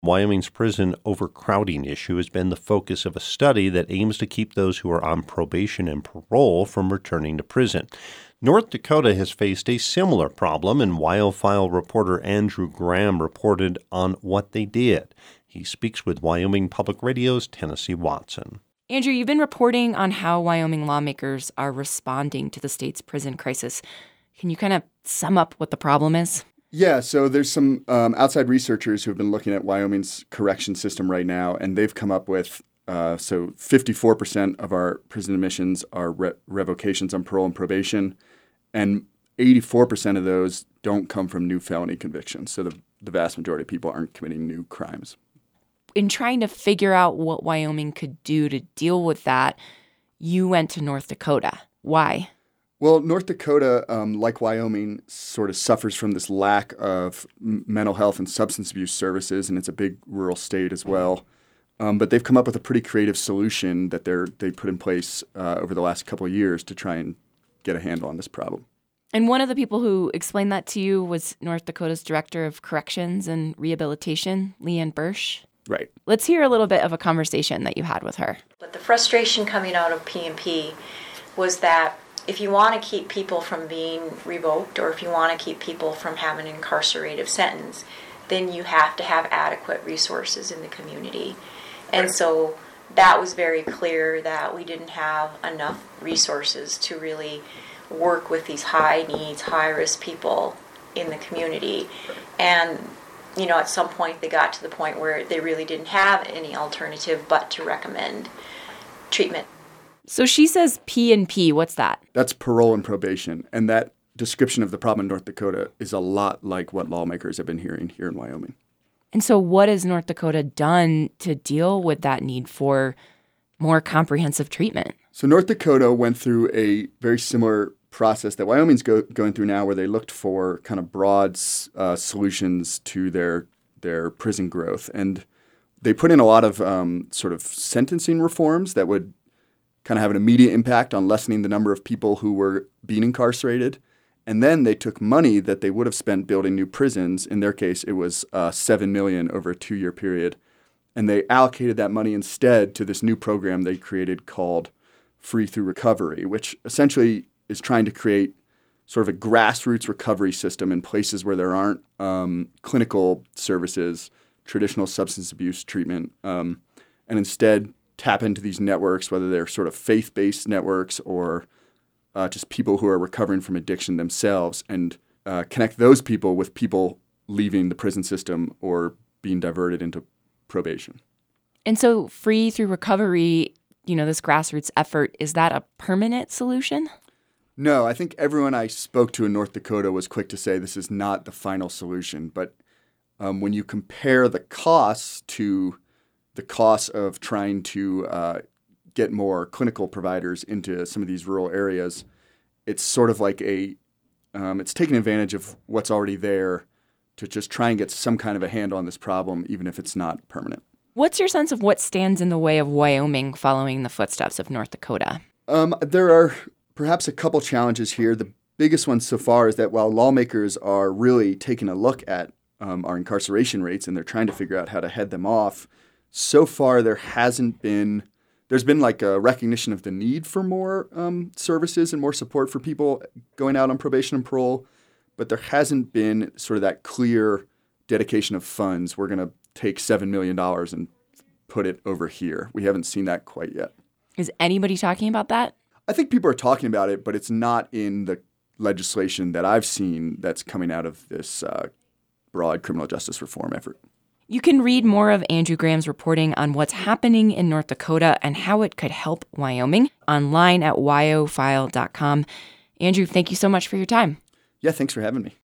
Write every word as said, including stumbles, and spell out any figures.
Wyoming's prison overcrowding issue has been the focus of a study that aims to keep those who are on probation and parole from returning to prison. North Dakota has faced a similar problem, and WyoFile reporter Andrew Graham reported on what they did. He speaks with Wyoming Public Radio's Tennessee Watson. Andrew, you've been reporting on how Wyoming lawmakers are responding to the state's prison crisis. Can you kind of sum up what the problem is? Yeah, so there's some um, outside researchers who have been looking at Wyoming's correction system right now, and they've come up with, uh, so fifty-four percent of our prison admissions are re- revocations on parole and probation, and eighty-four percent of those don't come from new felony convictions. So the, the vast majority of people aren't committing new crimes. In trying to figure out what Wyoming could do to deal with that, you went to North Dakota. Why? Well, North Dakota, um, like Wyoming, sort of suffers from this lack of m- mental health and substance abuse services, and it's a big rural state as well. Um, but they've come up with a pretty creative solution that they're they put in place uh, over the last couple of years to try and get a handle on this problem. And one of the people who explained that to you was North Dakota's Director of Corrections and Rehabilitation, Leanne Bursch. Right. Let's hear a little bit of a conversation that you had with her. But the frustration coming out of P and P was that if you want to keep people from being revoked, or if you want to keep people from having an incarcerative sentence, then you have to have adequate resources in the community. And so that was very clear that we didn't have enough resources to really work with these high needs, high risk people in the community. And, you know, at some point they got to the point where they really didn't have any alternative but to recommend treatment. So she says P and P. What's that? That's parole and probation. And that description of the problem in North Dakota is a lot like what lawmakers have been hearing here in Wyoming. And so what has North Dakota done to deal with that need for more comprehensive treatment? So North Dakota went through a very similar process that Wyoming's go, going through now, where they looked for kind of broad uh, solutions to their their prison growth. And they put in a lot of um, sort of sentencing reforms that would kind of have an immediate impact on lessening the number of people who were being incarcerated. And then they took money that they would have spent building new prisons. In their case, it was uh, seven million dollars over a two-year period. And they allocated that money instead to this new program they created called Free Through Recovery, which essentially is trying to create sort of a grassroots recovery system in places where there aren't um, clinical services, traditional substance abuse treatment, um, and instead tap into these networks, whether they're sort of faith-based networks or uh, just people who are recovering from addiction themselves, and uh, connect those people with people leaving the prison system or being diverted into probation. And so Free Through Recovery, you know, this grassroots effort, is that a permanent solution? No, I think everyone I spoke to in North Dakota was quick to say this is not the final solution. But um, when you compare the costs to the costs of trying to uh, get more clinical providers into some of these rural areas, it's sort of like a, um, it's taking advantage of what's already there to just try and get some kind of a handle on this problem, even if it's not permanent. What's your sense of what stands in the way of Wyoming following the footsteps of North Dakota? Um, there are perhaps a couple challenges here. The biggest one so far is that while lawmakers are really taking a look at um, our incarceration rates and they're trying to figure out how to head them off, so far there hasn't been, there's been like a recognition of the need for more um, services and more support for people going out on probation and parole, but there hasn't been sort of that clear dedication of funds. We're going to take seven million dollars and put it over here. We haven't seen that quite yet. Is anybody talking about that? I think people are talking about it, but it's not in the legislation that I've seen that's coming out of this uh, broad criminal justice reform effort. You can read more of Andrew Graham's reporting on what's happening in North Dakota and how it could help Wyoming online at wyo file dot com. Andrew, thank you so much for your time. Yeah, thanks for having me.